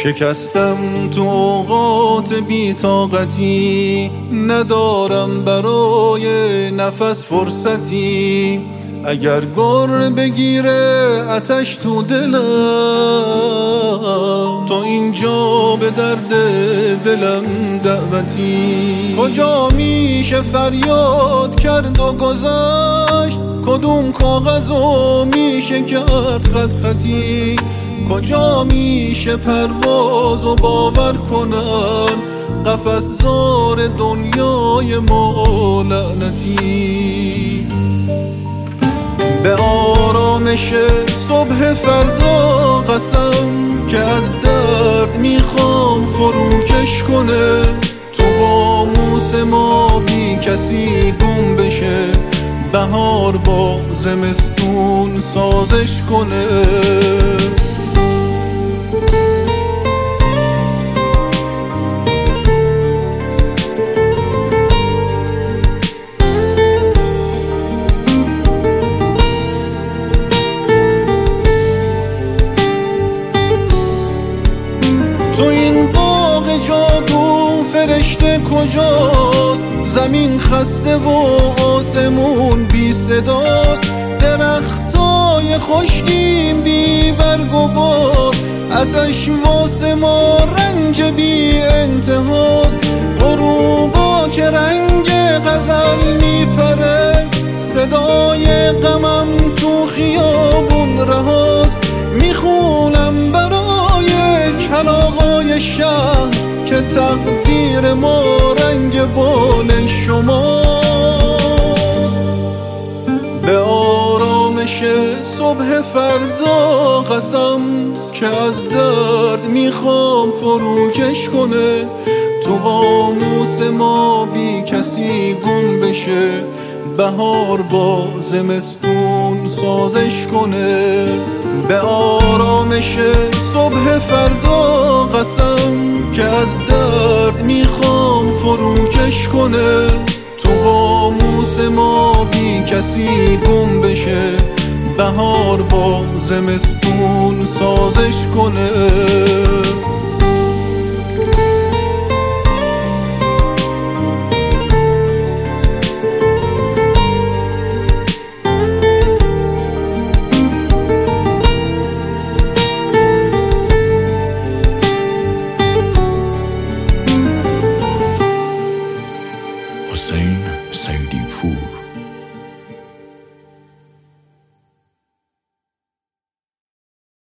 شکستم تو اوقات بی‌طاقتی، ندارم برای نفس فرصتی. اگر گر بگیره آتش تو دلم، تو اینجا به درد دلم دعوتی. کجا میشه فریاد کرد و گذشت، کدوم کاغذو میشه کرد خط خطی. کجا میشه پرواز و باور کنن قفس زار دنیای ما لعنتی. به آرامش صبح فردا قسم که از درد میخوام فروکش کنه. تو قاموس ما بی کسی گم بشه، بهار با زمستون سازش کنه. تو این باغ جادو فرشته کجاست؟ زمین خسته و آسمون بی صداست. درختای خشکیم بی برگ و بار، آتش واسه ما رنج بی انتهاست. غروبا که رنگ غزل میپره، صدای غمم تو خیابون رهاست. میخونم برای کلاغای شهر که تقدیر ما رنگ بال شماست. به آرامش صبح فردا قسم که از درد میخوام فروکش کنه. تو قاموس ما بی کسی گم بشه، بهار با زمستون سازش کنه. به آرامش صبح فردا قسم که از درد میخوام فروکش کنه. تو قاموس ما بی کسی گم بشه، بهار با زمستون سازش کنه. حسین سیدی پور